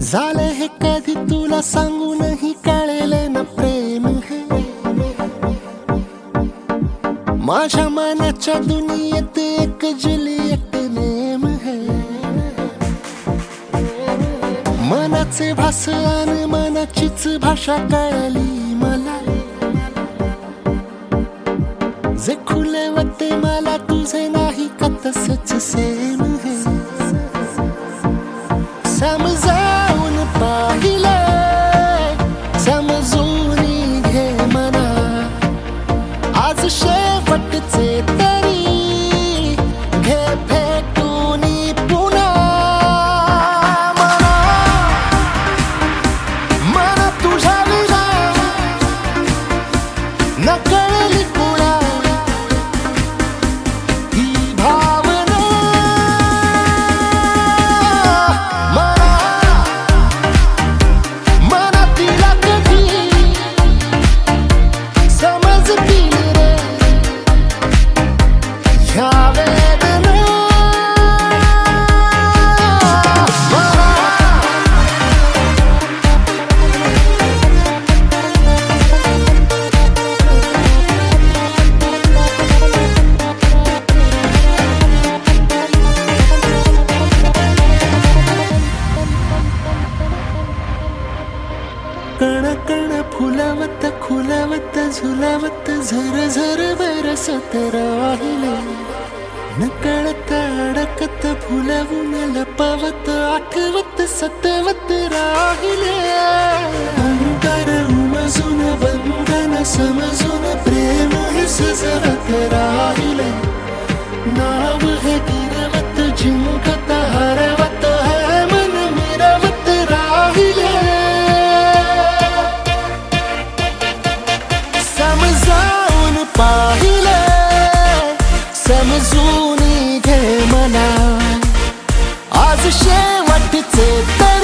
झालं हे कधी तुला सांगूनही कळेले ना प्रेम हे माझ्या मनाच्या दुनियेत एक जुलियट नेम है मनाचे भासन मनाचीच भाषा कळली मला जे खुले होते मला तुझे नाही का तसंच सेम है समजावून पाहिले समजून घे मना आज शेवटचे तरी घे भेटून पुन्हा मना तुझ्या विना न कळली कुणा ही भावना मनातीला कधी समजतील रे ह्या वेदना कण कण फुलावत खुलावत झुलावत झर झर बरसत राहिले नकळत अडकत फुलवून लपवत आठवत सतवत राहिले अंतर उमजून बंधन समजून प्रेम हे सजवत राहिले नाव हे गिरवत जिंकत हरवत है मन मिरवत राहिले समजावून पाहिले समजून घे मना आज शेवटचे